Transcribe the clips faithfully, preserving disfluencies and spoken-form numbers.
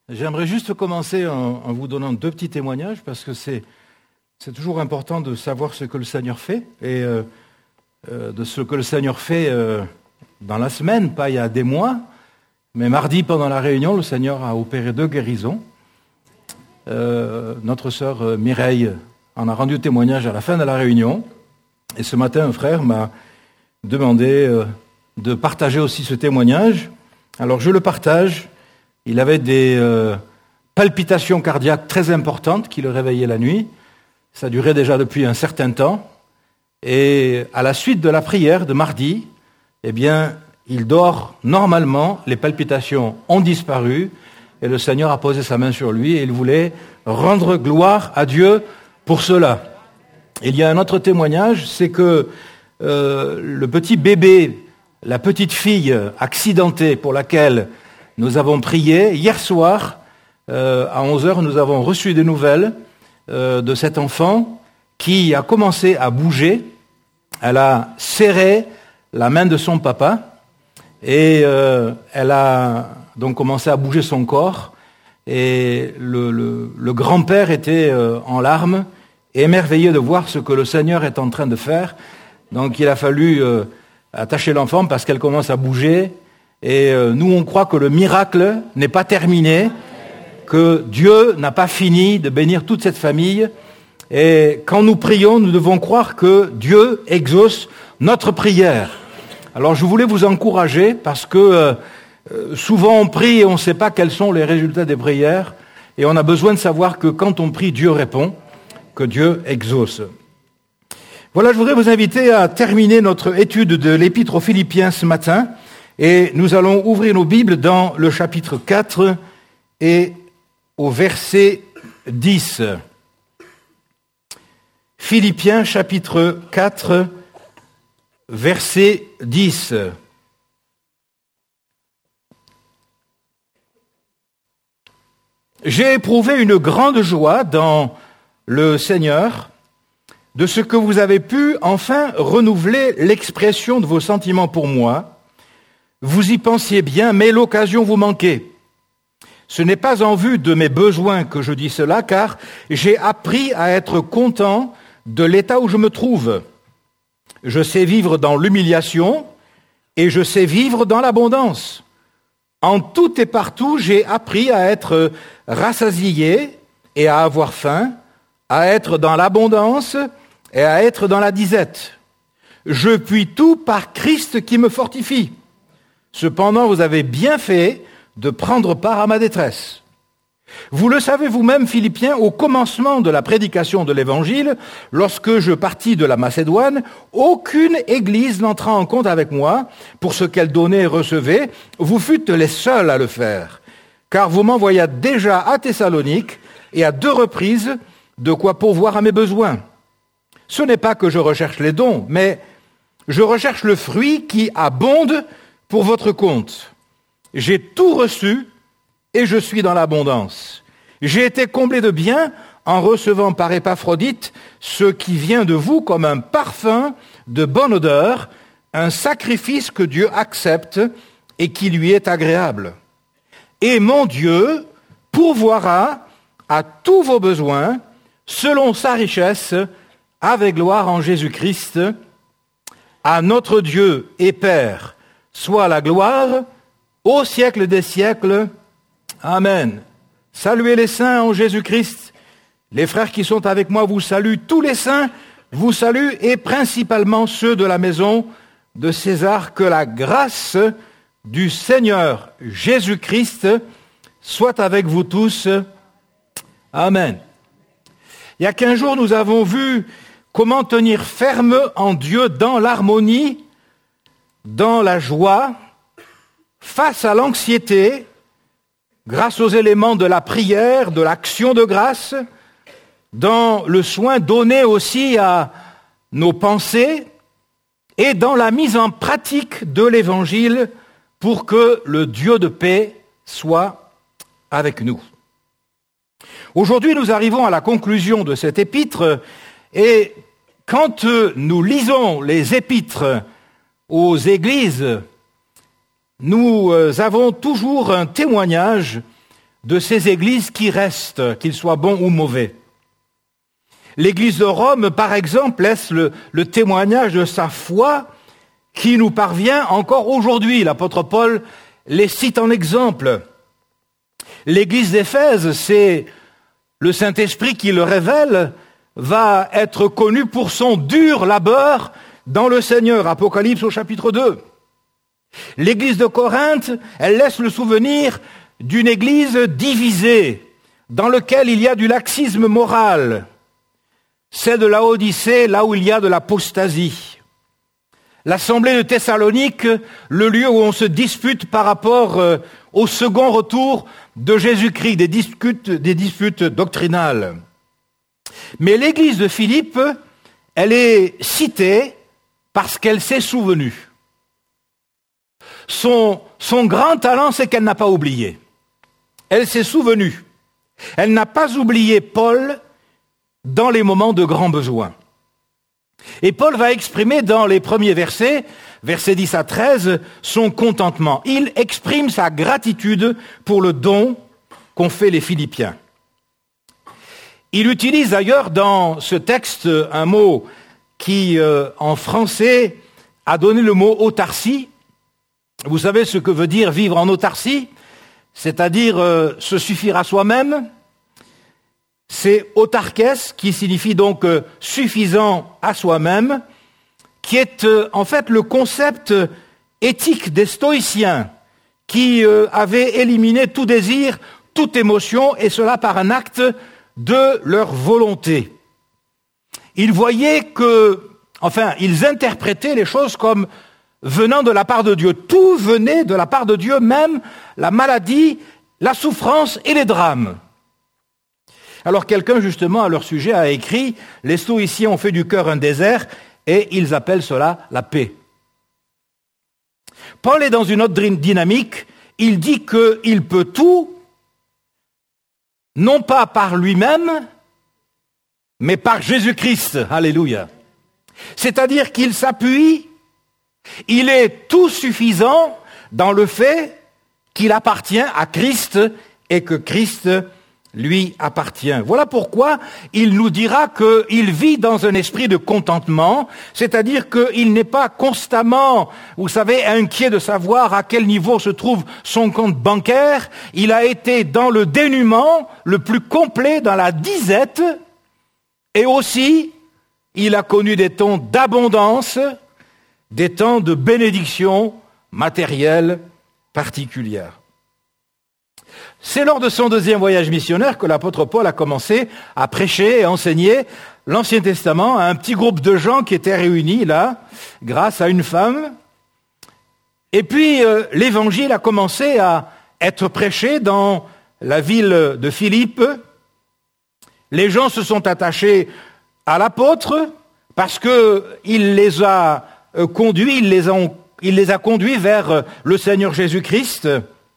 J'aimerais juste commencer en, en vous donnant deux petits témoignages parce que c'est, c'est toujours important de savoir ce que le Seigneur fait et euh, euh, de ce que le Seigneur fait euh, dans la semaine, pas il y a des mois, mais mardi pendant la réunion, le Seigneur a opéré deux guérisons. Euh, notre sœur euh, Mireille en a rendu témoignage à la fin de la réunion et ce matin un frère m'a demandé euh, de partager aussi ce témoignage. Alors je le partage. Il avait des euh, palpitations cardiaques très importantes qui le réveillaient la nuit. Ça durait déjà depuis un certain temps. Et à la suite de la prière de mardi, eh bien, il dort normalement, les palpitations ont disparu, et le Seigneur a posé sa main sur lui, et il voulait rendre gloire à Dieu pour cela. Il y a un autre témoignage, c'est que euh, le petit bébé, la petite fille accidentée pour laquelle nous avons prié, hier soir, euh, à onze heures, nous avons reçu des nouvelles euh, de cet enfant qui a commencé à bouger. Elle a serré la main de son papa et euh, elle a donc commencé à bouger son corps. Et le, le, le grand-père était euh, en larmes, émerveillé de voir ce que le Seigneur est en train de faire. Donc il a fallu euh, attacher l'enfant parce qu'elle commence à bouger. Et euh, nous, on croit que le miracle n'est pas terminé, que Dieu n'a pas fini de bénir toute cette famille. Et quand nous prions, nous devons croire que Dieu exauce notre prière. Alors je voulais vous encourager parce que euh, souvent on prie et on ne sait pas quels sont les résultats des prières. Et on a besoin de savoir que quand on prie, Dieu répond, que Dieu exauce. Voilà, je voudrais vous inviter à terminer notre étude de l'Épître aux Philippiens ce matin. Et nous allons ouvrir nos Bibles dans le chapitre quatre et au verset dix. Philippiens chapitre quatre, verset dix. J'ai éprouvé une grande joie dans le Seigneur de ce que vous avez pu enfin renouveler l'expression de vos sentiments pour moi. Vous y pensiez bien, mais l'occasion vous manquait. Ce n'est pas en vue de mes besoins que je dis cela, car j'ai appris à être content de l'état où je me trouve. Je sais vivre dans l'humiliation et je sais vivre dans l'abondance. En tout et partout, j'ai appris à être rassasié et à avoir faim, à être dans l'abondance et à être dans la disette. Je puis tout par Christ qui me fortifie. Cependant, vous avez bien fait de prendre part à ma détresse. Vous le savez vous-même, Philippiens, au commencement de la prédication de l'Évangile, lorsque je partis de la Macédoine, aucune église n'entra en compte avec moi pour ce qu'elle donnait et recevait. Vous fûtes les seuls à le faire, car vous m'envoyâtes déjà à Thessalonique et à deux reprises de quoi pourvoir à mes besoins. Ce n'est pas que je recherche les dons, mais je recherche le fruit qui abonde pour votre compte. J'ai tout reçu et je suis dans l'abondance. J'ai été comblé de bien en recevant par Épaphrodite ce qui vient de vous comme un parfum de bonne odeur, un sacrifice que Dieu accepte et qui lui est agréable. Et mon Dieu pourvoira à tous vos besoins selon sa richesse avec gloire en Jésus-Christ. À notre Dieu et Père soit la gloire au siècle des siècles. Amen. Saluez les saints en Jésus-Christ. Les frères qui sont avec moi vous saluent. Tous les saints vous saluent et principalement ceux de la maison de César. Que la grâce du Seigneur Jésus-Christ soit avec vous tous. Amen. Il y a quinze jours, nous avons vu comment tenir ferme en Dieu dans l'harmonie, dans la joie, face à l'anxiété, grâce aux éléments de la prière, de l'action de grâce, dans le soin donné aussi à nos pensées et dans la mise en pratique de l'Évangile pour que le Dieu de paix soit avec nous. Aujourd'hui, nous arrivons à la conclusion de cet épître et quand nous lisons les épîtres aux églises, nous avons toujours un témoignage de ces églises qui restent, qu'ils soient bons ou mauvais. L'église de Rome, par exemple, laisse le, le témoignage de sa foi qui nous parvient encore aujourd'hui. L'apôtre Paul les cite en exemple. L'église d'Éphèse, c'est le Saint-Esprit qui le révèle, va être connue pour son dur labeur dans le Seigneur. Apocalypse au chapitre deux. L'église de Corinthe, elle laisse le souvenir d'une église divisée, dans laquelle il y a du laxisme moral. Celle de Laodicée, là où il y a de l'apostasie. L'assemblée de Thessalonique, le lieu où on se dispute par rapport euh, au second retour de Jésus-Christ, des disputes, des disputes doctrinales. Mais l'église de Philippe, elle est citée parce qu'elle s'est souvenue. Son, son grand talent, c'est qu'elle n'a pas oublié. Elle s'est souvenue. Elle n'a pas oublié Paul dans les moments de grand besoin. Et Paul va exprimer dans les premiers versets, versets dix à treize, son contentement. Il exprime sa gratitude pour le don qu'ont fait les Philippiens. Il utilise d'ailleurs dans ce texte un mot qui, euh, en français, a donné le mot autarcie. Vous savez ce que veut dire vivre en autarcie, c'est-à-dire euh, se suffire à soi-même. C'est autarkes, qui signifie donc euh, suffisant à soi-même, qui est euh, en fait le concept éthique des stoïciens, qui euh, avaient éliminé tout désir, toute émotion, et cela par un acte de leur volonté. Ils voyaient que, enfin, ils interprétaient les choses comme venant de la part de Dieu. Tout venait de la part de Dieu, même la maladie, la souffrance et les drames. Alors quelqu'un, justement, à leur sujet, a écrit « Les stoïciens ont fait du cœur un désert et ils appellent cela la paix ». Paul est dans une autre dynamique. Il dit qu'il peut tout, non pas par lui-même, mais par Jésus-Christ. Alléluia. C'est-à-dire qu'il s'appuie, il est tout suffisant dans le fait qu'il appartient à Christ et que Christ lui appartient. Voilà pourquoi il nous dira qu'il vit dans un esprit de contentement, c'est-à-dire qu'il n'est pas constamment, vous savez, inquiet de savoir à quel niveau se trouve son compte bancaire. Il a été dans le dénuement le plus complet, dans la disette, et aussi il a connu des temps d'abondance, des temps de bénédiction matérielle particulière. C'est lors de son deuxième voyage missionnaire que l'apôtre Paul a commencé à prêcher et enseigner l'Ancien Testament à un petit groupe de gens qui étaient réunis là, grâce à une femme. Et puis euh, l'évangile a commencé à être prêché dans la ville de Philippe. Les gens se sont attachés à l'apôtre parce qu'il les a conduits, il les a, il les a conduits vers le Seigneur Jésus-Christ.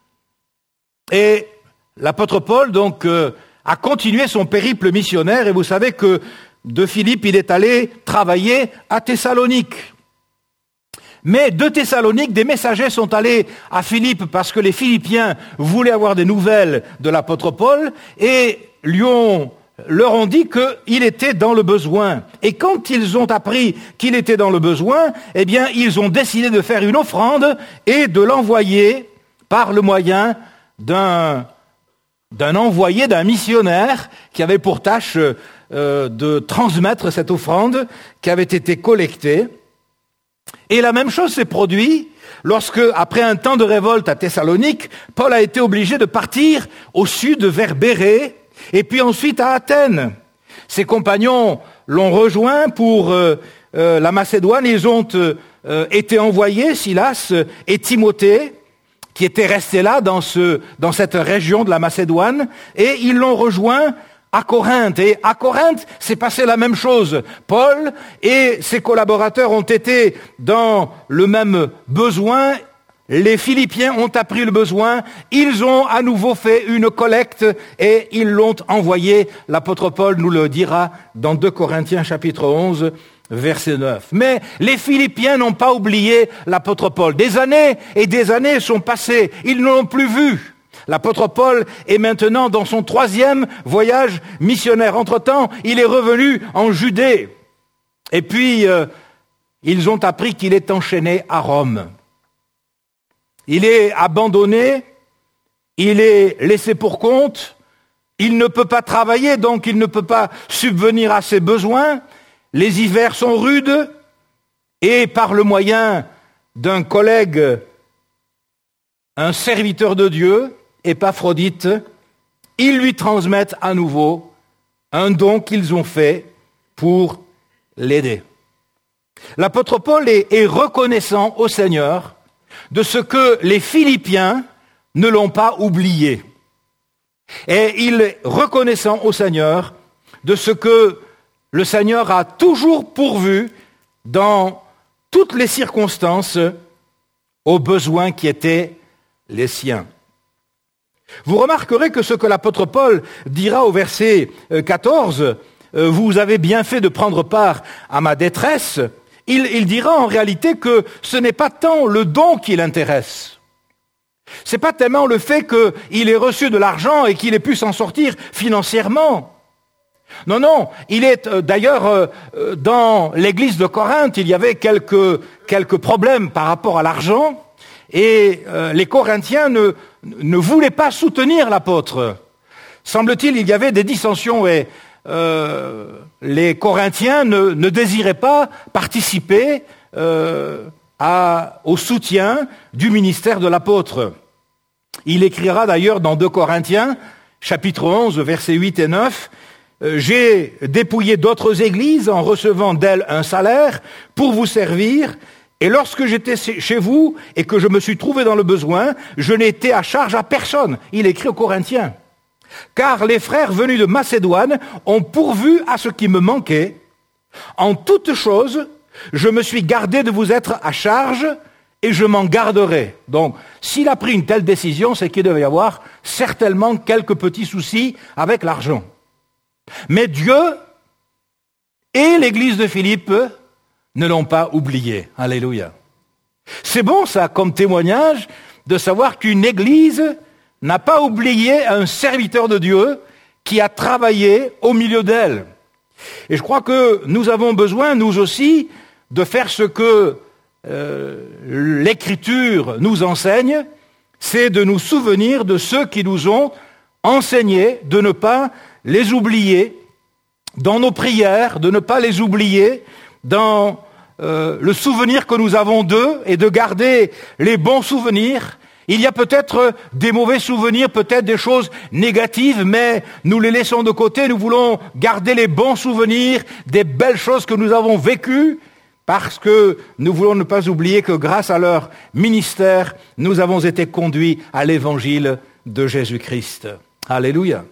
Et l'apôtre Paul, donc, euh, a continué son périple missionnaire, et vous savez que de Philippe, il est allé travailler à Thessalonique. Mais de Thessalonique, des messagers sont allés à Philippe parce que les Philippiens voulaient avoir des nouvelles de l'apôtre Paul, et lui ont, leur ont dit qu'il était dans le besoin. Et quand ils ont appris qu'il était dans le besoin, eh bien, ils ont décidé de faire une offrande et de l'envoyer par le moyen d'un, d'un envoyé, d'un missionnaire qui avait pour tâche euh, de transmettre cette offrande qui avait été collectée. Et la même chose s'est produite lorsque, après un temps de révolte à Thessalonique, Paul a été obligé de partir au sud vers Bérée et puis ensuite à Athènes. Ses compagnons l'ont rejoint pour euh, euh, la Macédoine. Ils ont euh, été envoyés, Silas et Timothée, qui étaient restés là dans, ce, dans cette région de la Macédoine, et ils l'ont rejoint à Corinthe. Et à Corinthe, c'est passé la même chose. Paul et ses collaborateurs ont été dans le même besoin. Les Philippiens ont appris le besoin. Ils ont à nouveau fait une collecte et ils l'ont envoyé. L'apôtre Paul nous le dira dans deux Corinthiens chapitre onze. Verset neuf. Mais les Philippiens n'ont pas oublié l'apôtre Paul. Des années et des années sont passées. Ils ne l'ont plus vu. L'apôtre Paul est maintenant dans son troisième voyage missionnaire. Entre-temps, il est revenu en Judée. Et puis, euh, ils ont appris qu'il est enchaîné à Rome. Il est abandonné, il est laissé pour compte, il ne peut pas travailler, donc il ne peut pas subvenir à ses besoins. Les hivers sont rudes, et par le moyen d'un collègue, un serviteur de Dieu, Épaphrodite, ils lui transmettent à nouveau un don qu'ils ont fait pour l'aider. L'apôtre Paul est, est reconnaissant au Seigneur de ce que les Philippiens ne l'ont pas oublié. Et il est reconnaissant au Seigneur de ce que le Seigneur a toujours pourvu dans toutes les circonstances aux besoins qui étaient les siens. Vous remarquerez que ce que l'apôtre Paul dira au verset quatorze, « Vous avez bien fait de prendre part à ma détresse », il, il dira en réalité que ce n'est pas tant le don qui l'intéresse. C'est pas tellement le fait qu'il ait reçu de l'argent et qu'il ait pu s'en sortir financièrement. Non, non, il est euh, d'ailleurs euh, dans l'église de Corinthe, il y avait quelques, quelques problèmes par rapport à l'argent et euh, les Corinthiens ne, ne voulaient pas soutenir l'apôtre. Semble-t-il, il y avait des dissensions et euh, les Corinthiens ne, ne désiraient pas participer euh, à, au soutien du ministère de l'apôtre. Il écrira d'ailleurs dans deux Corinthiens, chapitre onze, versets huit et neuf, « J'ai dépouillé d'autres églises en recevant d'elles un salaire pour vous servir, et lorsque j'étais chez vous et que je me suis trouvé dans le besoin, je n'ai été à charge à personne. » Il écrit aux Corinthiens. « Car les frères venus de Macédoine ont pourvu à ce qui me manquait. En toutes choses, je me suis gardé de vous être à charge, et je m'en garderai. » Donc, s'il a pris une telle décision, c'est qu'il devait y avoir certainement quelques petits soucis avec l'argent. Mais Dieu et l'église de Philippe ne l'ont pas oublié. Alléluia. C'est bon ça, comme témoignage, de savoir qu'une église n'a pas oublié un serviteur de Dieu qui a travaillé au milieu d'elle. Et je crois que nous avons besoin, nous aussi, de faire ce que Euh, l'Écriture nous enseigne, c'est de nous souvenir de ceux qui nous ont enseigné, de ne pas les oublier dans nos prières, de ne pas les oublier dans euh, le souvenir que nous avons d'eux et de garder les bons souvenirs. Il y a peut-être des mauvais souvenirs, peut-être des choses négatives, mais nous les laissons de côté, nous voulons garder les bons souvenirs des belles choses que nous avons vécues, parce que nous voulons ne pas oublier que grâce à leur ministère, nous avons été conduits à l'évangile de Jésus-Christ. Alléluia.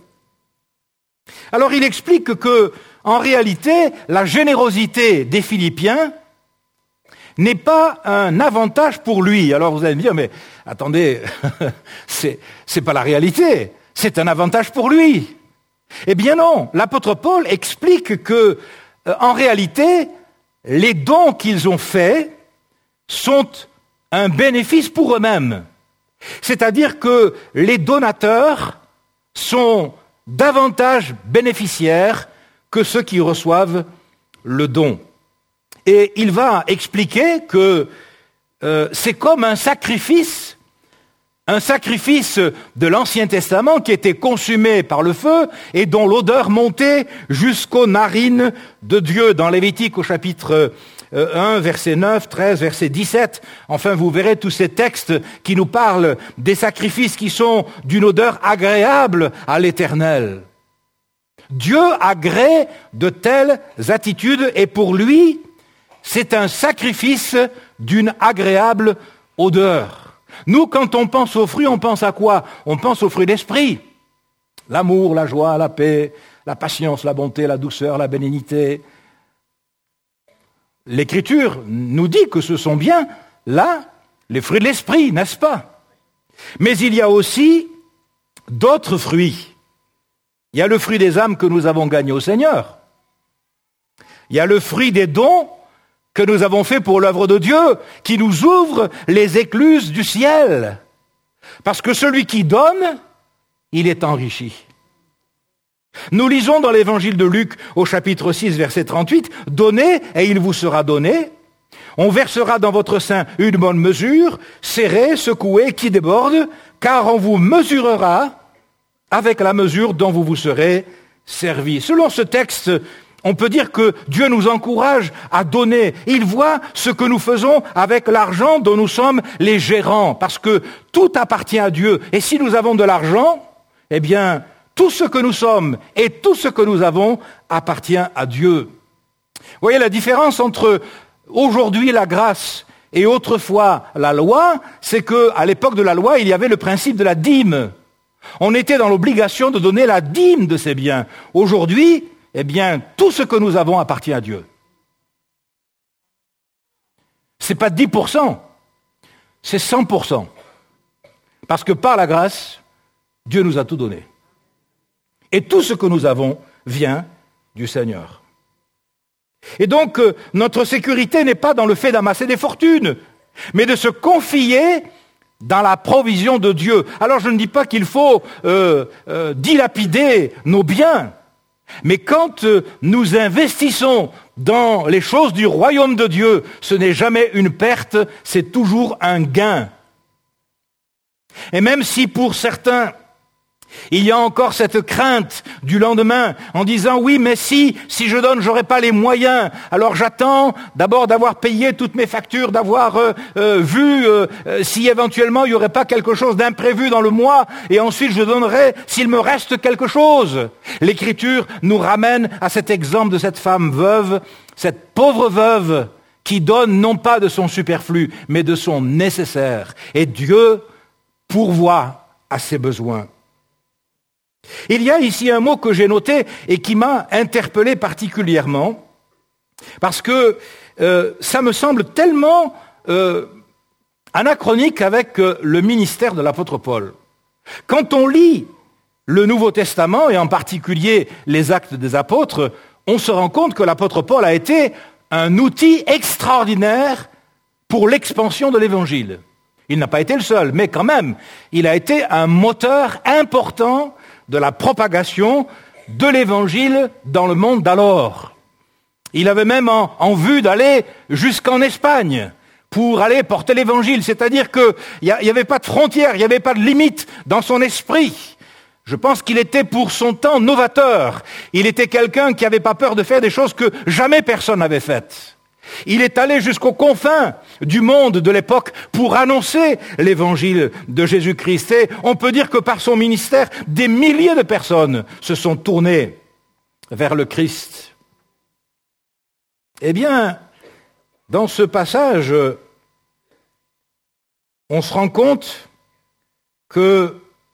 Alors il explique que, en réalité, la générosité des Philippiens n'est pas un avantage pour lui. Alors vous allez me dire, mais attendez, c'est, c'est pas la réalité, c'est un avantage pour lui. Eh bien non, l'apôtre Paul explique que, euh, en réalité, les dons qu'ils ont faits sont un bénéfice pour eux-mêmes. C'est-à-dire que les donateurs sont davantage bénéficiaires que ceux qui reçoivent le don. Et il va expliquer que euh, c'est comme un sacrifice, un sacrifice de l'Ancien Testament qui était consumé par le feu et dont l'odeur montait jusqu'aux narines de Dieu. Dans Lévitique au chapitre un, verset neuf, treize, verset dix-sept, enfin vous verrez tous ces textes qui nous parlent des sacrifices qui sont d'une odeur agréable à l'Éternel. Dieu agrée de telles attitudes et pour lui, c'est un sacrifice d'une agréable odeur. Nous, quand on pense aux fruits, on pense à quoi? On pense aux fruits d'esprit. L'amour, la joie, la paix, la patience, la bonté, la douceur, la bénignité. L'Écriture nous dit que ce sont bien, là, les fruits de l'esprit, n'est-ce pas? Mais il y a aussi d'autres fruits. Il y a le fruit des âmes que nous avons gagné au Seigneur. Il y a le fruit des dons que nous avons fait pour l'œuvre de Dieu, qui nous ouvre les écluses du ciel. Parce que celui qui donne, il est enrichi. Nous lisons dans l'évangile de Luc au chapitre six, verset trente-huit, « Donnez et il vous sera donné. On versera dans votre sein une bonne mesure, serrée, secouée, qui déborde, car on vous mesurera avec la mesure dont vous vous serez servi. » Selon ce texte, on peut dire que Dieu nous encourage à donner. Il voit ce que nous faisons avec l'argent dont nous sommes les gérants, parce que tout appartient à Dieu. Et si nous avons de l'argent, eh bien, tout ce que nous sommes et tout ce que nous avons appartient à Dieu. Vous voyez la différence entre aujourd'hui la grâce et autrefois la loi, c'est qu'à l'époque de la loi, il y avait le principe de la dîme. On était dans l'obligation de donner la dîme de ses biens. Aujourd'hui, eh bien, tout ce que nous avons appartient à Dieu. C'est pas dix pour cent, c'est cent pour cent. Parce que par la grâce, Dieu nous a tout donné. Et tout ce que nous avons vient du Seigneur. Et donc, euh, notre sécurité n'est pas dans le fait d'amasser des fortunes, mais de se confier dans la provision de Dieu. Alors, je ne dis pas qu'il faut euh, euh, dilapider nos biens, mais quand euh, nous investissons dans les choses du royaume de Dieu, ce n'est jamais une perte, c'est toujours un gain. Et même si pour certains, il y a encore cette crainte du lendemain en disant « Oui, mais si, si je donne, j'aurai pas les moyens. Alors j'attends d'abord d'avoir payé toutes mes factures, d'avoir euh, euh, vu euh, euh, si éventuellement il n'y aurait pas quelque chose d'imprévu dans le mois et ensuite je donnerai s'il me reste quelque chose. » L'Écriture nous ramène à cet exemple de cette femme veuve, cette pauvre veuve qui donne non pas de son superflu, mais de son nécessaire. Et Dieu pourvoit à ses besoins. Il y a ici un mot que j'ai noté et qui m'a interpellé particulièrement, parce que euh, ça me semble tellement euh, anachronique avec euh, le ministère de l'apôtre Paul. Quand on lit le Nouveau Testament, et en particulier les Actes des Apôtres, on se rend compte que l'apôtre Paul a été un outil extraordinaire pour l'expansion de l'Évangile. Il n'a pas été le seul, mais quand même, il a été un moteur important de la propagation de l'Évangile dans le monde d'alors. Il avait même en, en vue d'aller jusqu'en Espagne pour aller porter l'Évangile, c'est-à-dire qu'il n'y avait pas de frontières, il n'y avait pas de limite dans son esprit. Je pense qu'il était pour son temps novateur. Il était quelqu'un qui n'avait pas peur de faire des choses que jamais personne n'avait faites. Il est allé jusqu'aux confins du monde de l'époque pour annoncer l'évangile de Jésus-Christ. Et on peut dire que par son ministère, des milliers de personnes se sont tournées vers le Christ. Eh bien, dans ce passage, on se rend compte que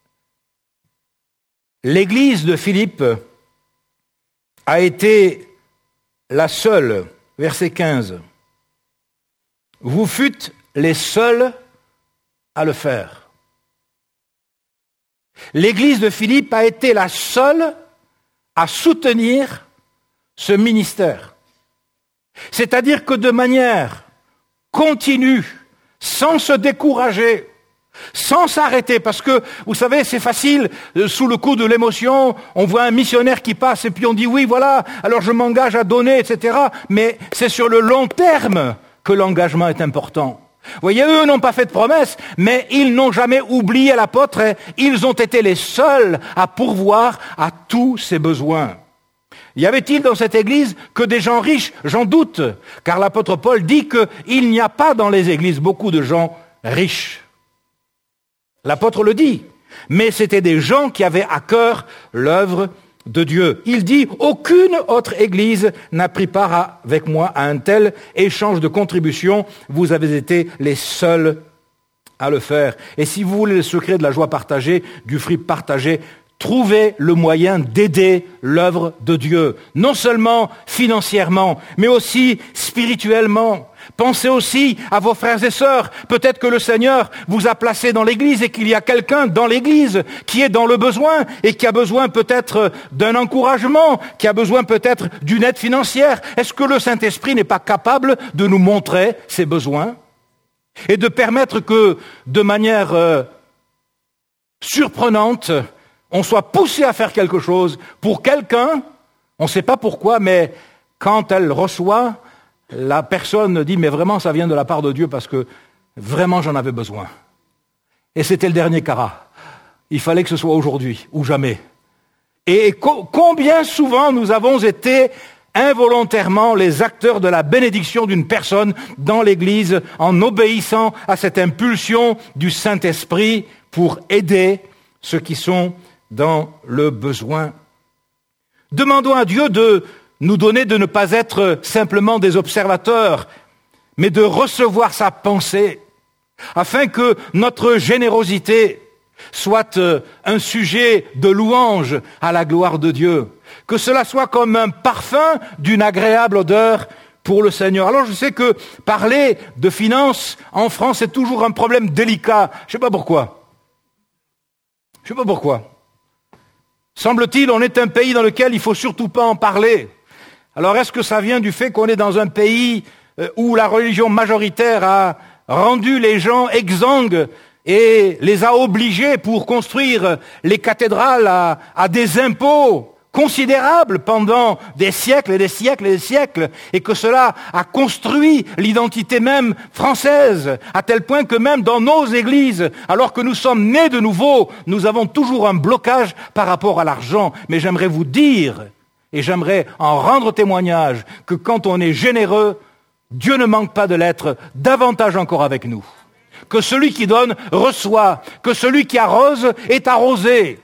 l'église de Philippe a été la seule. Verset quinze. Vous fûtes les seuls à le faire. L'église de Philippe a été la seule à soutenir ce ministère. C'est-à-dire que de manière continue, sans se décourager, sans s'arrêter, parce que, vous savez, c'est facile, euh, sous le coup de l'émotion, on voit un missionnaire qui passe et puis on dit oui, voilà, alors je m'engage à donner, et cetera. Mais c'est sur le long terme que l'engagement est important. Vous voyez, eux n'ont pas fait de promesses, mais ils n'ont jamais oublié l'apôtre et ils ont été les seuls à pourvoir à tous ses besoins. Y avait-il dans cette église que des gens riches? J'en doute, car l'apôtre Paul dit qu'il n'y a pas dans les églises beaucoup de gens riches. L'apôtre le dit, mais c'était des gens qui avaient à cœur l'œuvre de Dieu. Il dit, aucune autre église n'a pris part avec moi à un tel échange de contributions. Vous avez été les seuls à le faire. Et si vous voulez le secret de la joie partagée, du fruit partagé, trouvez le moyen d'aider l'œuvre de Dieu. Non seulement financièrement, mais aussi spirituellement. Pensez aussi à vos frères et sœurs. Peut-être que le Seigneur vous a placé dans l'église et qu'il y a quelqu'un dans l'église qui est dans le besoin et qui a besoin peut-être d'un encouragement, qui a besoin peut-être d'une aide financière. Est-ce que le Saint-Esprit n'est pas capable de nous montrer ses besoins et de permettre que, de manière euh, surprenante, on soit poussé à faire quelque chose pour quelqu'un, on ne sait pas pourquoi, mais quand elle reçoit, la personne dit « mais vraiment ça vient de la part de Dieu parce que vraiment j'en avais besoin ». Et c'était le dernier carat. Il fallait que ce soit aujourd'hui ou jamais. Et co- combien souvent nous avons été involontairement les acteurs de la bénédiction d'une personne dans l'Église en obéissant à cette impulsion du Saint-Esprit pour aider ceux qui sont dans le besoin. Demandons à Dieu de nous donner de ne pas être simplement des observateurs, mais de recevoir sa pensée, afin que notre générosité soit un sujet de louange à la gloire de Dieu, que cela soit comme un parfum d'une agréable odeur pour le Seigneur. Alors je sais que parler de finances en France est toujours un problème délicat. Je ne sais pas pourquoi. Je ne sais pas pourquoi. Semble-t-il, on est un pays dans lequel il ne faut surtout pas en parler. Alors est-ce que ça vient du fait qu'on est dans un pays où la religion majoritaire a rendu les gens exsangues et les a obligés pour construire les cathédrales à, à des impôts considérables pendant des siècles et des siècles et des siècles, et que cela a construit l'identité même française, à tel point que même dans nos églises, alors que nous sommes nés de nouveau, nous avons toujours un blocage par rapport à l'argent. Mais j'aimerais vous dire, et j'aimerais en rendre témoignage, que quand on est généreux, Dieu ne manque pas de l'être davantage encore avec nous. Que celui qui donne reçoit, que celui qui arrose est arrosé.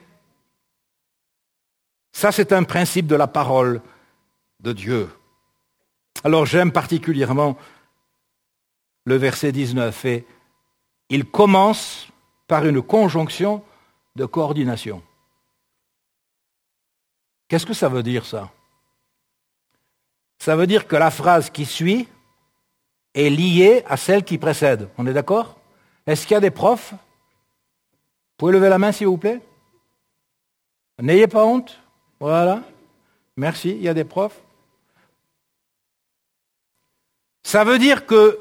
Ça, c'est un principe de la parole de Dieu. Alors j'aime particulièrement le verset dix-neuf, et il commence par une conjonction de coordination. Qu'est-ce que ça veut dire, ça? Ça veut dire que la phrase qui suit est liée à celle qui précède. On est d'accord? Est-ce qu'il y a des profs? Vous pouvez lever la main, s'il vous plaît? N'ayez pas honte. Voilà. Merci, il y a des profs. Ça veut dire que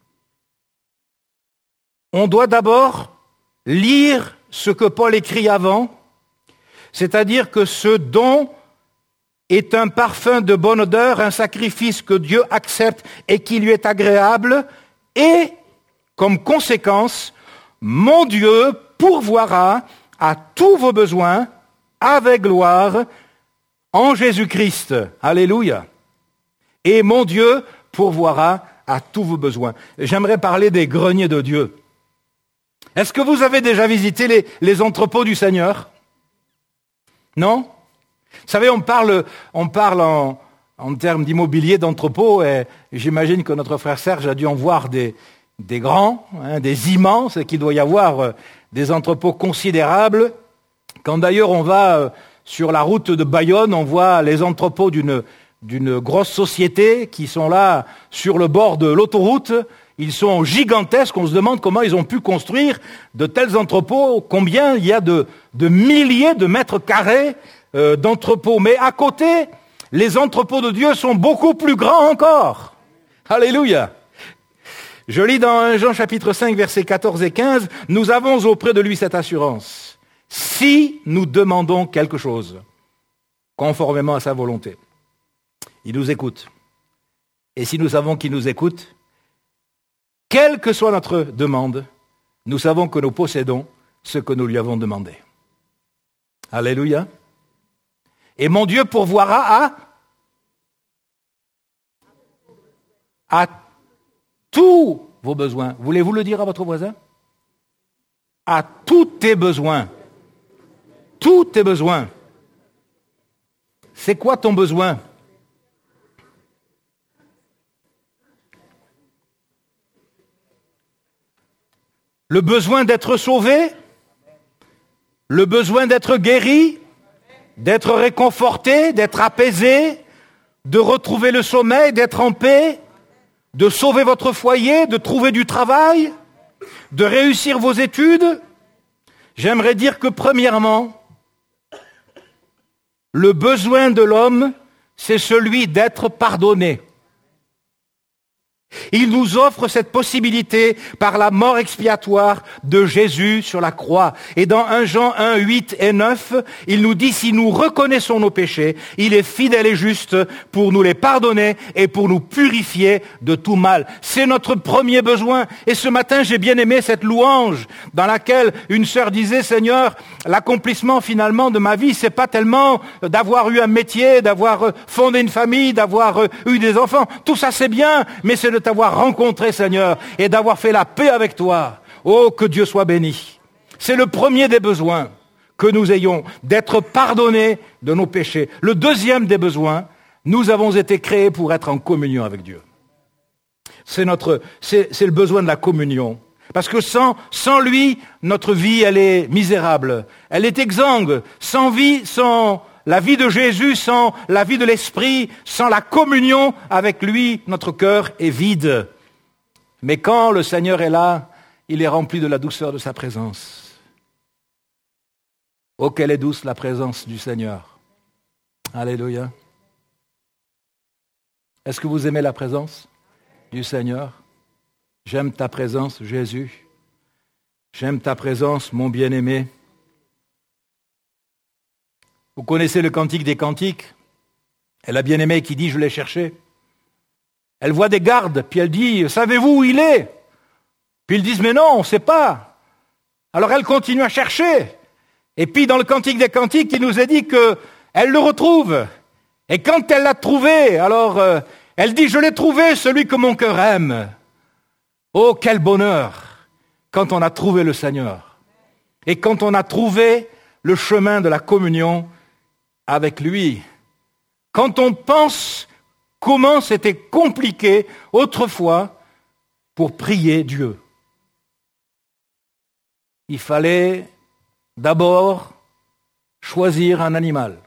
on doit d'abord lire ce que Paul écrit avant, c'est-à-dire que ce don est un parfum de bonne odeur, un sacrifice que Dieu accepte et qui lui est agréable, et, comme conséquence, mon Dieu pourvoira à tous vos besoins avec gloire en Jésus-Christ. Alléluia. Et mon Dieu pourvoira à tous vos besoins. J'aimerais parler des greniers de Dieu. Est-ce que vous avez déjà visité les, les entrepôts du Seigneur? Non? Vous savez, on parle, on parle en, en termes d'immobilier, d'entrepôts, et j'imagine que notre frère Serge a dû en voir des, des grands, hein, des immenses, et qu'il doit y avoir euh, des entrepôts considérables. Quand d'ailleurs on va euh, sur la route de Bayonne, on voit les entrepôts d'une, d'une grosse société qui sont là sur le bord de l'autoroute. Ils sont gigantesques, on se demande comment ils ont pu construire de tels entrepôts, combien il y a de, de milliers de mètres carrés euh, d'entrepôts. Mais à côté, les entrepôts de Dieu sont beaucoup plus grands encore. Alléluia. Je lis dans un Jean chapitre cinq, versets quatorze et quinze, « Nous avons auprès de lui cette assurance. Si nous demandons quelque chose, conformément à sa volonté, il nous écoute. Et si nous savons qu'il nous écoute, quelle que soit notre demande, nous savons que nous possédons ce que nous lui avons demandé. » Alléluia. Et mon Dieu pourvoira à, à tous vos besoins. Voulez-vous le dire à votre voisin? À tous tes besoins. Tous tes besoins. C'est quoi ton besoin? Le besoin d'être sauvé? Le besoin d'être guéri? D'être réconforté? D'être apaisé? De retrouver le sommeil? D'être en paix? De sauver votre foyer? De trouver du travail? De réussir vos études? J'aimerais dire que premièrement, le besoin de l'homme, c'est celui d'être pardonné. Il nous offre cette possibilité par la mort expiatoire de Jésus sur la croix. Et dans premier Jean un, huit et neuf, il nous dit, si nous reconnaissons nos péchés, il est fidèle et juste pour nous les pardonner et pour nous purifier de tout mal. C'est notre premier besoin. Et ce matin, j'ai bien aimé cette louange dans laquelle une sœur disait, Seigneur, l'accomplissement finalement de ma vie, c'est pas tellement d'avoir eu un métier, d'avoir fondé une famille, d'avoir eu des enfants. Tout ça, c'est bien, mais c'est de t'avoir rencontré, Seigneur, et d'avoir fait la paix avec toi. Oh, que Dieu soit béni. C'est le premier des besoins que nous ayons, d'être pardonnés de nos péchés. Le deuxième des besoins, nous avons été créés pour être en communion avec Dieu. C'est notre, c'est, c'est le besoin de la communion. Parce que sans, sans lui, notre vie, elle est misérable. Elle est exsangue. Sans vie, sans la vie de Jésus, sans la vie de l'Esprit, sans la communion avec lui, notre cœur est vide. Mais quand le Seigneur est là, il est rempli de la douceur de sa présence. Oh, quelle est douce la présence du Seigneur. Alléluia. Est-ce que vous aimez la présence du Seigneur? J'aime ta présence, Jésus. J'aime ta présence, mon bien-aimé. Vous connaissez le cantique des cantiques? Et la bien-aimée qui dit, je l'ai cherché. Elle voit des gardes, puis elle dit, savez-vous où il est? Puis ils disent, mais non, on ne sait pas. Alors elle continue à chercher. Et puis dans le cantique des cantiques, il nous est dit qu'elle le retrouve. Et quand elle l'a trouvé, alors euh, elle dit, je l'ai trouvé, celui que mon cœur aime. Oh, quel bonheur quand on a trouvé le Seigneur. Et quand on a trouvé le chemin de la communion avec lui. Quand on pense comment c'était compliqué autrefois pour prier Dieu. Il fallait d'abord choisir un animal.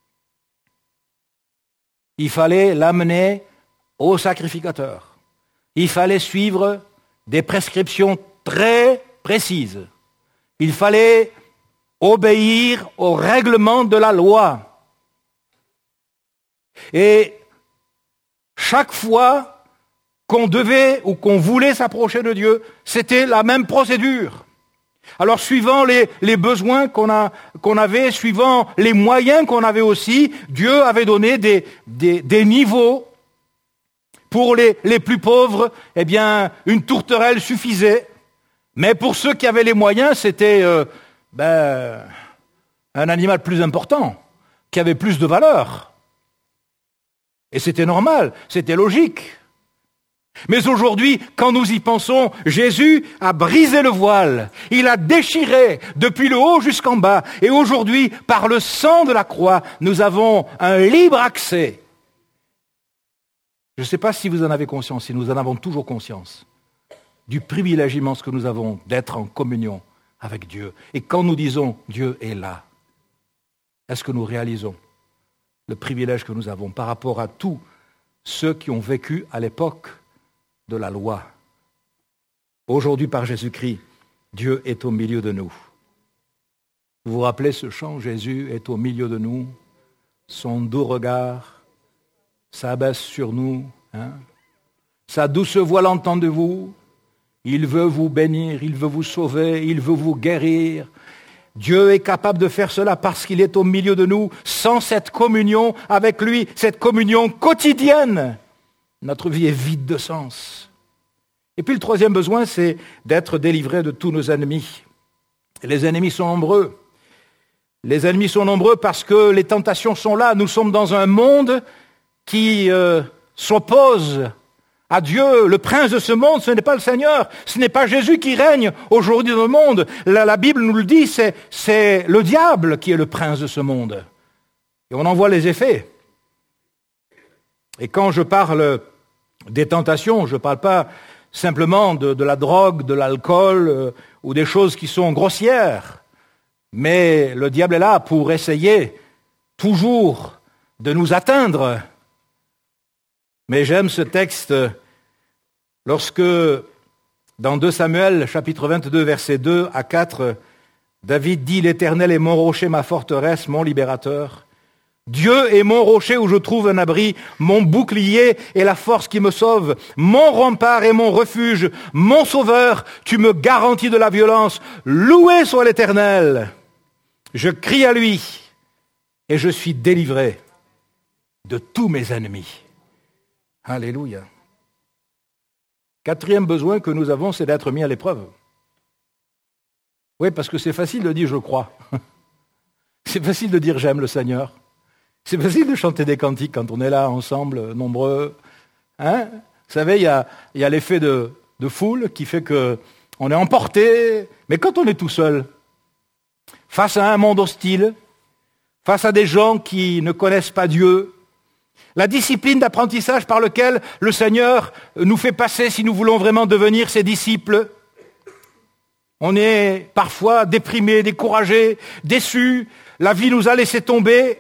Il fallait l'amener au sacrificateur. Il fallait suivre des prescriptions très précises. Il fallait obéir aux règlements de la loi. Et chaque fois qu'on devait ou qu'on voulait s'approcher de Dieu, c'était la même procédure. Alors, suivant les, les besoins qu'on, a, qu'on avait, suivant les moyens qu'on avait aussi, Dieu avait donné des, des, des niveaux. Pour les, les plus pauvres, eh bien, une tourterelle suffisait. Mais pour ceux qui avaient les moyens, c'était euh, ben, un animal plus important, qui avait plus de valeur. Et c'était normal, c'était logique. Mais aujourd'hui, quand nous y pensons, Jésus a brisé le voile. Il a déchiré depuis le haut jusqu'en bas. Et aujourd'hui, par le sang de la croix, nous avons un libre accès. Je ne sais pas si vous en avez conscience, si nous en avons toujours conscience, du privilège immense que nous avons d'être en communion avec Dieu. Et quand nous disons « Dieu est là », est-ce que nous réalisons le privilège que nous avons par rapport à tous ceux qui ont vécu à l'époque de la loi? Aujourd'hui, par Jésus-Christ, Dieu est au milieu de nous. Vous vous rappelez ce chant, Jésus est au milieu de nous, son doux regard s'abaisse sur nous, hein? Sa douce voix l'entendez-vous? Il veut vous bénir, il veut vous sauver, il veut vous guérir. Dieu est capable de faire cela parce qu'il est au milieu de nous. Sans cette communion avec lui, cette communion quotidienne, notre vie est vide de sens. Et puis le troisième besoin, c'est d'être délivré de tous nos ennemis. Et les ennemis sont nombreux. Les ennemis sont nombreux parce que les tentations sont là. Nous sommes dans un monde qui euh, s'oppose à Dieu. Le prince de ce monde, ce n'est pas le Seigneur. Ce n'est pas Jésus qui règne aujourd'hui dans le monde. La, la Bible nous le dit, c'est, c'est le diable qui est le prince de ce monde. Et on en voit les effets. Et quand je parle des tentations, je ne parle pas simplement de, de la drogue, de l'alcool euh, ou des choses qui sont grossières. Mais le diable est là pour essayer toujours de nous atteindre. Mais j'aime ce texte lorsque, dans deux Samuel, chapitre vingt-deux, versets deux à quatre, David dit « L'Éternel est mon rocher, ma forteresse, mon libérateur. Dieu est mon rocher où je trouve un abri, mon bouclier et la force qui me sauve, mon rempart et mon refuge, mon sauveur, tu me garantis de la violence. Loué soit l'Éternel. Je crie à lui et je suis délivré de tous mes ennemis. Alléluia. Quatrième besoin que nous avons, c'est d'être mis à l'épreuve. Oui, parce que c'est facile de dire « je crois ». C'est facile de dire « j'aime le Seigneur ». C'est facile de chanter des cantiques quand on est là, ensemble, nombreux. Hein? Vous savez, il y a, y a l'effet de, de foule qui fait qu'on est emporté. Mais quand on est tout seul, face à un monde hostile, face à des gens qui ne connaissent pas Dieu, la discipline d'apprentissage par laquelle le Seigneur nous fait passer si nous voulons vraiment devenir ses disciples, on est parfois déprimé, découragé, déçu, la vie nous a laissé tomber.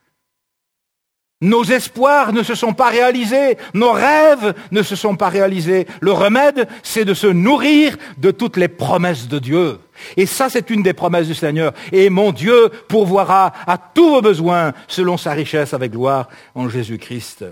Nos espoirs ne se sont pas réalisés, nos rêves ne se sont pas réalisés. Le remède, c'est de se nourrir de toutes les promesses de Dieu. Et ça, c'est une des promesses du Seigneur. Et mon Dieu pourvoira à tous vos besoins selon sa richesse avec gloire en Jésus-Christ.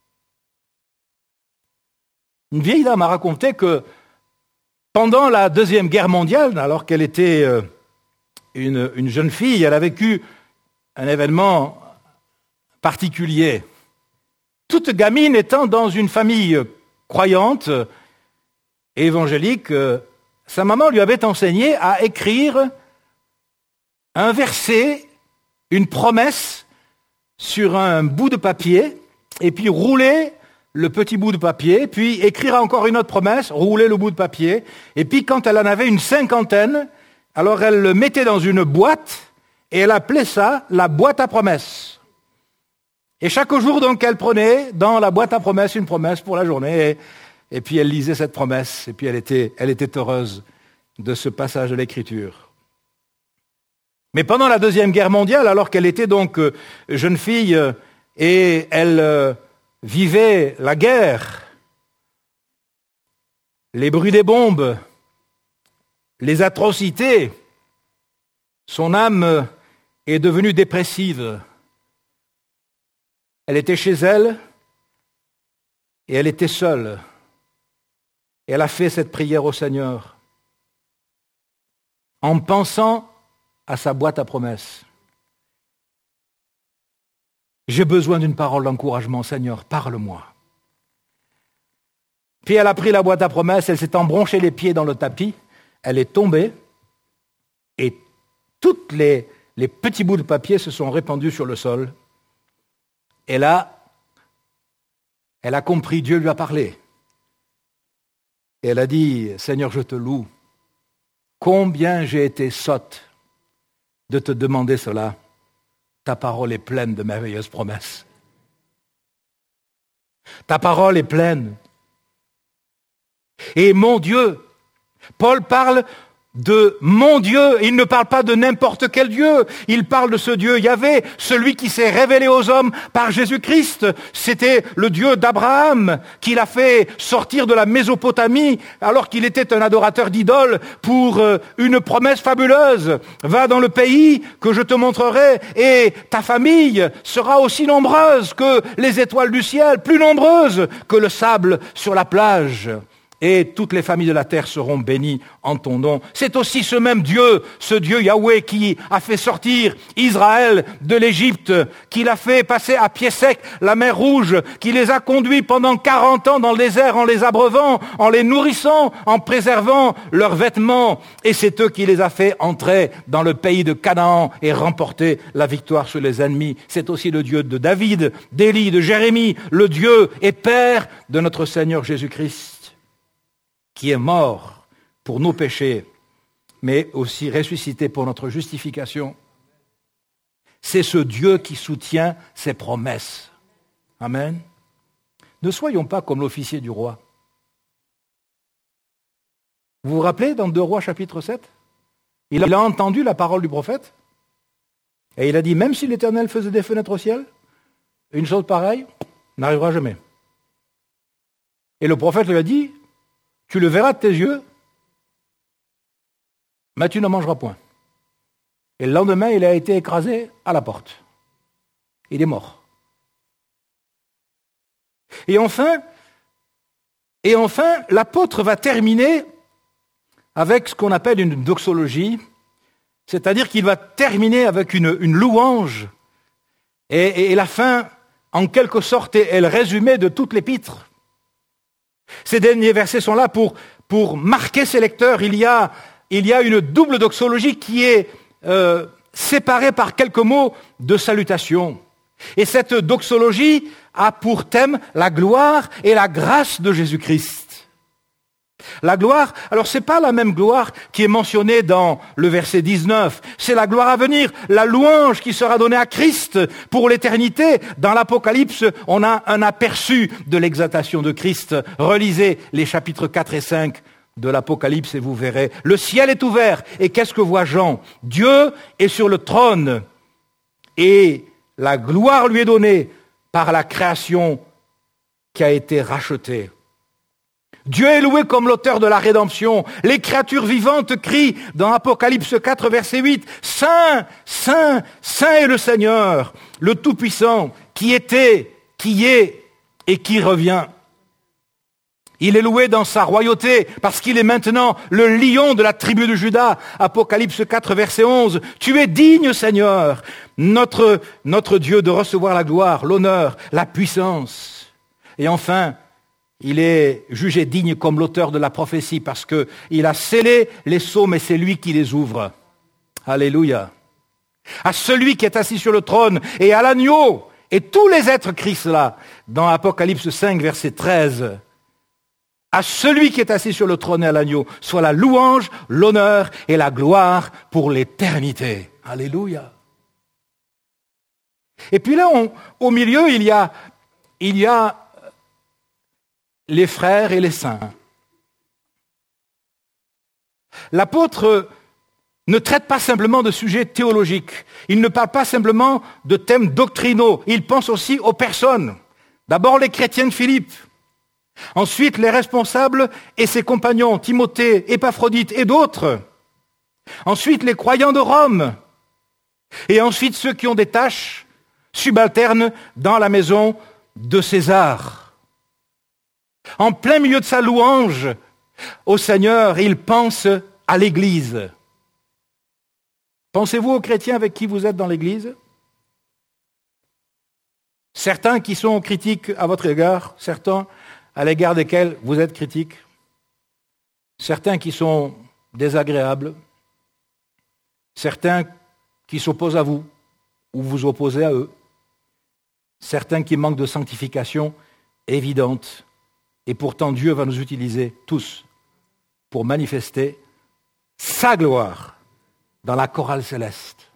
Une vieille dame a raconté que pendant la Deuxième Guerre mondiale, alors qu'elle était une, une jeune fille, elle a vécu un événement particulier. Toute gamine étant dans une famille croyante et évangélique, sa maman lui avait enseigné à écrire un verset, une promesse sur un bout de papier, et puis rouler le petit bout de papier, puis écrire encore une autre promesse, rouler le bout de papier, et puis quand elle en avait une cinquantaine, alors elle le mettait dans une boîte, et elle appelait ça la boîte à promesses. Et chaque jour, donc, elle prenait dans la boîte à promesses une promesse pour la journée, et, et puis elle lisait cette promesse, et puis elle était, elle était heureuse de ce passage de l'Écriture. Mais pendant la Deuxième Guerre mondiale, alors qu'elle était donc euh, jeune fille, euh, et elle euh, vivait la guerre, les bruits des bombes, les atrocités, son âme est devenue dépressive. Elle était chez elle et elle était seule. Et elle a fait cette prière au Seigneur en pensant à sa boîte à promesses. J'ai besoin d'une parole d'encouragement, Seigneur, parle-moi. Puis elle a pris la boîte à promesses, elle s'est embronchée les pieds dans le tapis, elle est tombée et tous les, les petits bouts de papier se sont répandus sur le sol. Et là, elle a compris, Dieu lui a parlé. Et elle a dit, Seigneur, je te loue. Combien j'ai été sotte de te demander cela. Ta parole est pleine de merveilleuses promesses. Ta parole est pleine. Et mon Dieu, Paul parle de mon Dieu, il ne parle pas de n'importe quel Dieu, il parle de ce Dieu Yahvé, celui qui s'est révélé aux hommes par Jésus-Christ. C'était le Dieu d'Abraham qui l'a fait sortir de la Mésopotamie alors qu'il était un adorateur d'idoles pour une promesse fabuleuse. Va dans le pays que je te montrerai et ta famille sera aussi nombreuse que les étoiles du ciel, plus nombreuse que le sable sur la plage. Et toutes les familles de la terre seront bénies en ton nom. C'est aussi ce même Dieu, ce Dieu Yahweh qui a fait sortir Israël de l'Égypte, qui l'a fait passer à pied sec la mer Rouge, qui les a conduits pendant quarante ans dans le désert en les abreuvant, en les nourrissant, en préservant leurs vêtements. Et c'est eux qui les a fait entrer dans le pays de Canaan et remporter la victoire sur les ennemis. C'est aussi le Dieu de David, d'Élie, de Jérémie, le Dieu et Père de notre Seigneur Jésus-Christ, qui est mort pour nos péchés, mais aussi ressuscité pour notre justification. C'est ce Dieu qui soutient ses promesses. Amen. Ne soyons pas comme l'officier du roi. Vous vous rappelez dans deux Rois chapitre sept? Il a entendu la parole du prophète et il a dit, même si l'Éternel faisait des fenêtres au ciel, une chose pareille n'arrivera jamais. Et le prophète lui a dit, tu le verras de tes yeux, mais tu ne mangeras point. Et le lendemain, il a été écrasé à la porte. Il est mort. Et enfin, et enfin, l'apôtre va terminer avec ce qu'on appelle une doxologie, c'est-à-dire qu'il va terminer avec une, une louange, et, et, et la fin, en quelque sorte, est le résumé de toute l'épître. Ces derniers versets sont là pour, pour marquer ses lecteurs. Il y a, il y a une double doxologie qui est euh, séparée par quelques mots de salutation. Et cette doxologie a pour thème la gloire et la grâce de Jésus-Christ. La gloire, alors c'est pas la même gloire qui est mentionnée dans le verset dix-neuf, c'est la gloire à venir, la louange qui sera donnée à Christ pour l'éternité. Dans l'Apocalypse, on a un aperçu de l'exaltation de Christ. Relisez les chapitres quatre et cinq de l'Apocalypse et vous verrez. Le ciel est ouvert et qu'est-ce que voit Jean? Dieu est sur le trône et la gloire lui est donnée par la création qui a été rachetée. Dieu est loué comme l'auteur de la rédemption. Les créatures vivantes crient dans Apocalypse quatre, verset huit, « Saint, Saint, Saint est le Seigneur, le Tout-Puissant, qui était, qui est et qui revient. » Il est loué dans sa royauté parce qu'il est maintenant le lion de la tribu de Juda. Apocalypse quatre, verset onze, « Tu es digne, Seigneur, notre, notre Dieu, de recevoir la gloire, l'honneur, la puissance. » Et enfin, il est jugé digne comme l'auteur de la prophétie parce qu'il a scellé les psaumes et c'est lui qui les ouvre. Alléluia. À celui qui est assis sur le trône et à l'agneau et tous les êtres crient cela dans Apocalypse cinq, verset treize. À celui qui est assis sur le trône et à l'agneau soit la louange, l'honneur et la gloire pour l'éternité. Alléluia. Et puis là, on, au milieu, il y a, il y a les frères et les saints. L'apôtre ne traite pas simplement de sujets théologiques. Il ne parle pas simplement de thèmes doctrinaux. Il pense aussi aux personnes. D'abord les chrétiens de Philippe. Ensuite les responsables et ses compagnons, Timothée, Épaphrodite et d'autres. Ensuite les croyants de Rome. Et ensuite ceux qui ont des tâches subalternes dans la maison de César. En plein milieu de sa louange au Seigneur, il pense à l'Église. Pensez-vous aux chrétiens avec qui vous êtes dans l'Église? Certains qui sont critiques à votre égard, certains à l'égard desquels vous êtes critiques, certains qui sont désagréables, certains qui s'opposent à vous ou vous opposez à eux, certains qui manquent de sanctification évidente. Et pourtant, Dieu va nous utiliser tous pour manifester sa gloire dans la chorale céleste.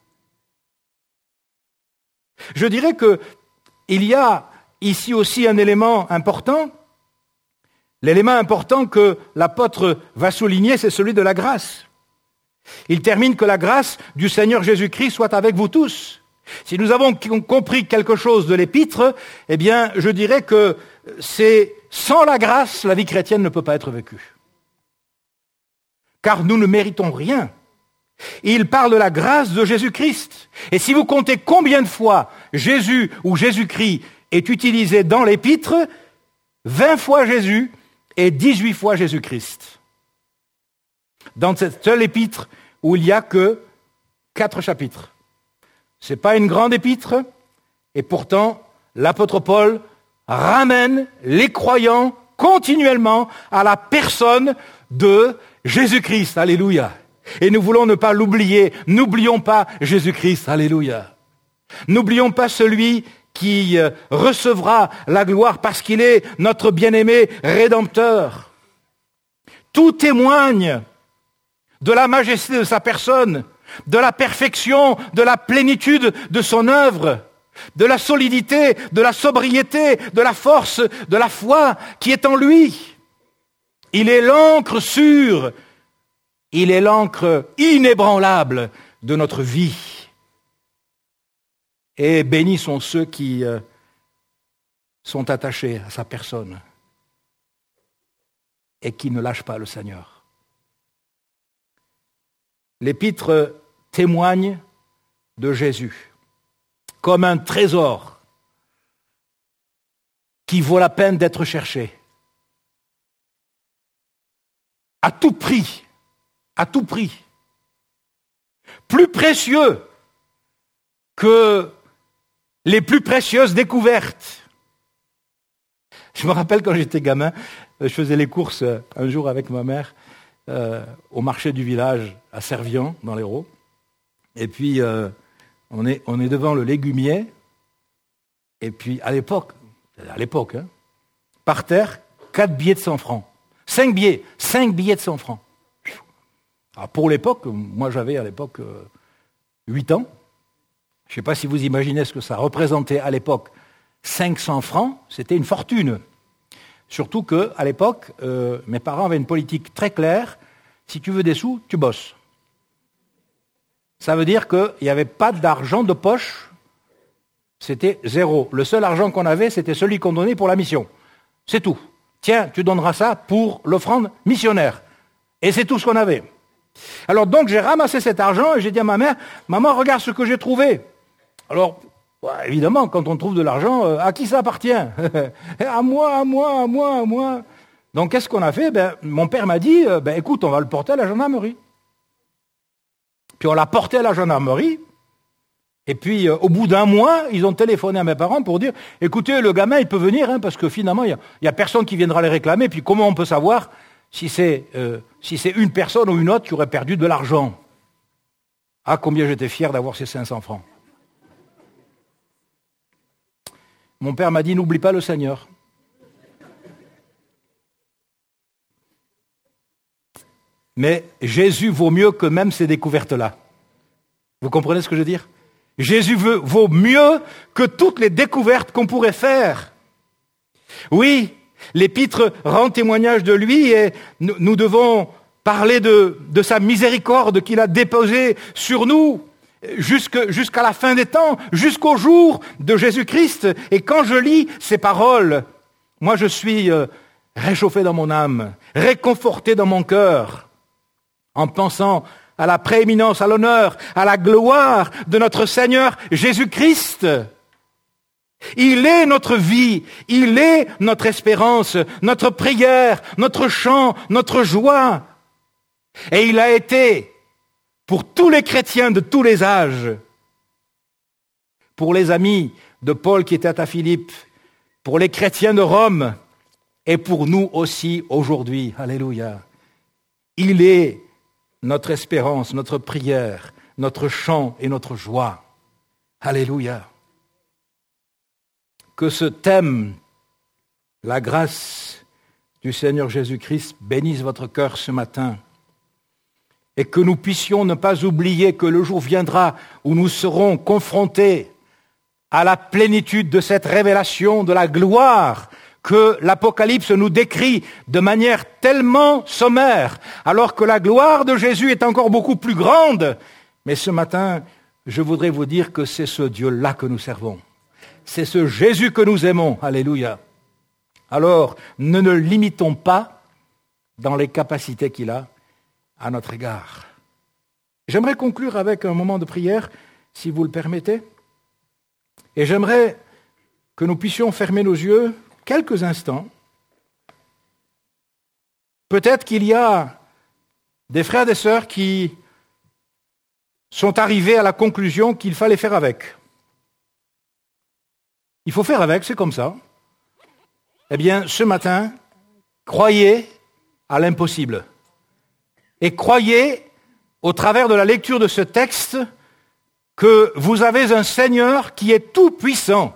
Je dirais qu'il y a ici aussi un élément important. L'élément important que l'apôtre va souligner, c'est celui de la grâce. Il termine que la grâce du Seigneur Jésus-Christ soit avec vous tous. Si nous avons compris quelque chose de l'épître, eh bien, je dirais que c'est sans la grâce, la vie chrétienne ne peut pas être vécue. Car nous ne méritons rien. Il parle de la grâce de Jésus-Christ. Et si vous comptez combien de fois Jésus ou Jésus-Christ est utilisé dans l'épître, vingt fois Jésus et dix-huit fois Jésus-Christ. Dans cette seule épître où il n'y a que quatre chapitres. Ce n'est pas une grande épître, et pourtant, l'apôtre Paul ramène les croyants continuellement à la personne de Jésus-Christ. Alléluia. Et nous voulons ne pas l'oublier. N'oublions pas Jésus-Christ. Alléluia. N'oublions pas celui qui recevra la gloire parce qu'il est notre bien-aimé Rédempteur. Tout témoigne de la majesté de sa personne, de la perfection, de la plénitude de son œuvre, de la solidité, de la sobriété, de la force, de la foi qui est en lui. Il est l'encre sûre, il est l'encre inébranlable de notre vie. Et bénis sont ceux qui euh, sont attachés à sa personne et qui ne lâchent pas le Seigneur. L'épître témoigne de Jésus. comme un trésor qui vaut la peine d'être cherché. À tout prix, à tout prix. Plus précieux que les plus précieuses découvertes. Je me rappelle quand j'étais gamin, je faisais les courses un jour avec ma mère euh, au marché du village à Servian, dans l'Hérault. Et puis, euh, on est, on est devant le légumier. Et puis, à l'époque, à l'époque, hein, par terre, quatre billets de cent francs. Cinq billets, cinq billets de cent francs. Alors pour l'époque, moi j'avais à l'époque euh, huit ans. Je ne sais pas si vous imaginez ce que ça représentait à l'époque. cinq cents francs, c'était une fortune. Surtout qu'à l'époque, euh, mes parents avaient une politique très claire. Si tu veux des sous, tu bosses. Ça veut dire qu'il n'y avait pas d'argent de poche. C'était zéro. Le seul argent qu'on avait, c'était celui qu'on donnait pour la mission. C'est tout. Tiens, tu donneras ça pour l'offrande missionnaire. Et c'est tout ce qu'on avait. Alors donc, j'ai ramassé cet argent et j'ai dit à ma mère, « Maman, regarde ce que j'ai trouvé. » Alors, ouais, évidemment, quand on trouve de l'argent, euh, à qui ça appartient? À moi, à moi, à moi, à moi. Donc, qu'est-ce qu'on a fait? Ben, mon père m'a dit, euh, ben, écoute, on va le porter à la gendarmerie. Puis on l'a porté à la gendarmerie. Et puis, euh, au bout d'un mois, ils ont téléphoné à mes parents pour dire, écoutez, le gamin, il peut venir, hein, parce que finalement, il n'y a, a personne qui viendra les réclamer. Puis comment on peut savoir si c'est, euh, si c'est une personne ou une autre qui aurait perdu de l'argent? Ah, combien j'étais fier d'avoir ces cinq cents francs. Mon père m'a dit, n'oublie pas le Seigneur. Mais Jésus vaut mieux que même ces découvertes-là. Vous comprenez ce que je veux dire? Jésus veut, vaut mieux que toutes les découvertes qu'on pourrait faire. Oui, l'Épître rend témoignage de lui et nous, nous devons parler de, de sa miséricorde qu'il a déposée sur nous jusque, jusqu'à la fin des temps, jusqu'au jour de Jésus-Christ. Et quand je lis ces paroles, moi je suis euh, réchauffé dans mon âme, réconforté dans mon cœur, en pensant à la prééminence, à l'honneur, à la gloire de notre Seigneur Jésus-Christ. Il est notre vie, il est notre espérance, notre prière, notre chant, notre joie. Et il a été, pour tous les chrétiens de tous les âges, pour les amis de Paul qui étaient à Philippe, pour les chrétiens de Rome, et pour nous aussi aujourd'hui. Alléluia. Il est notre espérance, notre prière, notre chant et notre joie. Alléluia. Que ce thème, la grâce du Seigneur Jésus-Christ, bénisse votre cœur ce matin et que nous puissions ne pas oublier que le jour viendra où nous serons confrontés à la plénitude de cette révélation de la gloire que l'Apocalypse nous décrit de manière tellement sommaire, alors que la gloire de Jésus est encore beaucoup plus grande. Mais ce matin, je voudrais vous dire que c'est ce Dieu-là que nous servons. C'est ce Jésus que nous aimons. Alléluia. Alors, ne le limitons pas dans les capacités qu'il a à notre égard. J'aimerais conclure avec un moment de prière, si vous le permettez. Et j'aimerais que nous puissions fermer nos yeux quelques instants. Peut-être qu'il y a des frères et des sœurs qui sont arrivés à la conclusion qu'il fallait faire avec. Il faut faire avec, c'est comme ça. Eh bien, ce matin, croyez à l'impossible. Et croyez, au travers de la lecture de ce texte, que vous avez un Seigneur qui est tout-puissant,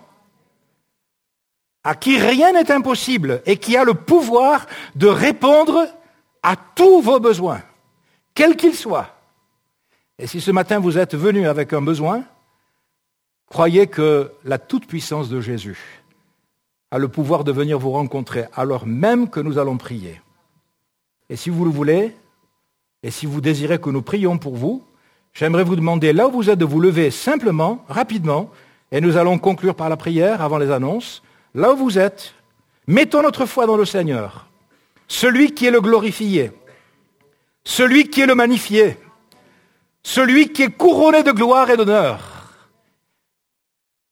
à qui rien n'est impossible et qui a le pouvoir de répondre à tous vos besoins, quels qu'ils soient. Et si ce matin vous êtes venu avec un besoin, croyez que la toute-puissance de Jésus a le pouvoir de venir vous rencontrer alors même que nous allons prier. Et si vous le voulez, et si vous désirez que nous prions pour vous, j'aimerais vous demander là où vous êtes de vous lever simplement, rapidement, et nous allons conclure par la prière avant les annonces. Là où vous êtes, mettons notre foi dans le Seigneur, celui qui est le glorifié, celui qui est le magnifié, celui qui est couronné de gloire et d'honneur.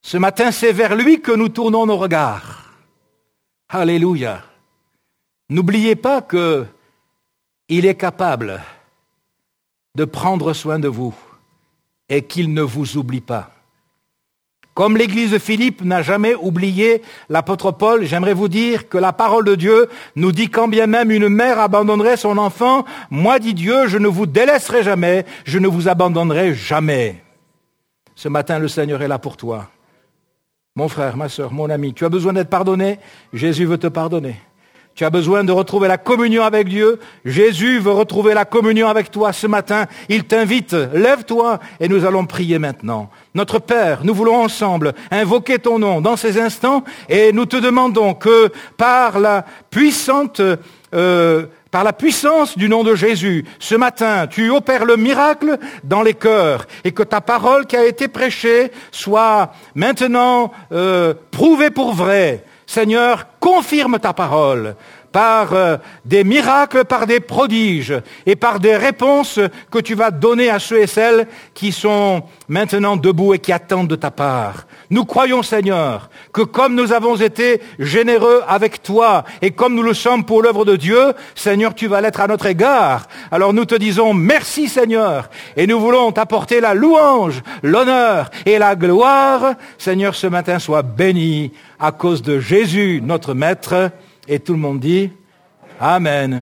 Ce matin, c'est vers lui que nous tournons nos regards. Alléluia. N'oubliez pas que il est capable de prendre soin de vous et qu'il ne vous oublie pas. Comme l'église de Philippe n'a jamais oublié l'apôtre Paul, j'aimerais vous dire que la parole de Dieu nous dit quand bien même une mère abandonnerait son enfant, moi, dit Dieu, je ne vous délaisserai jamais, je ne vous abandonnerai jamais. Ce matin, le Seigneur est là pour toi. Mon frère, ma sœur, mon ami, tu as besoin d'être pardonné, Jésus veut te pardonner. Tu as besoin de retrouver la communion avec Dieu. Jésus veut retrouver la communion avec toi ce matin. Il t'invite, lève-toi et nous allons prier maintenant. Notre Père, nous voulons ensemble invoquer ton nom dans ces instants et nous te demandons que par la puissante, euh, par la puissance du nom de Jésus, ce matin, tu opères le miracle dans les cœurs et que ta parole qui a été prêchée soit maintenant euh, prouvée pour vrai. Seigneur, confirme ta parole par euh, des miracles, par des prodiges et par des réponses que tu vas donner à ceux et celles qui sont maintenant debout et qui attendent de ta part. Nous croyons, Seigneur, que comme nous avons été généreux avec toi et comme nous le sommes pour l'œuvre de Dieu, Seigneur, tu vas l'être à notre égard. Alors nous te disons merci, Seigneur, et nous voulons t'apporter la louange, l'honneur et la gloire. Seigneur, ce matin, sois béni à cause de Jésus, notre Maître. Et tout le monde dit Amen.